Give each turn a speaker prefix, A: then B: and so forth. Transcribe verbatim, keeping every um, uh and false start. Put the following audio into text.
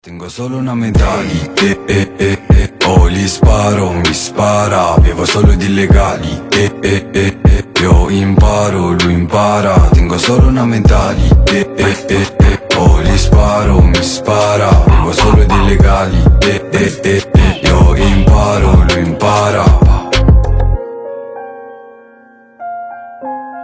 A: Tengo solo una medaglia, eh, eh, eh, eh. Oh, gli sparo, mi spara. Bevo solo di illegali, eh, eh, eh, eh. Io imparo, lui impara. Tengo solo una medaglia, eh, eh, eh, eh. Oh, gli sparo, mi spara. Bevo solo di illegali, eh, eh, eh, eh. Io imparo, lui impara.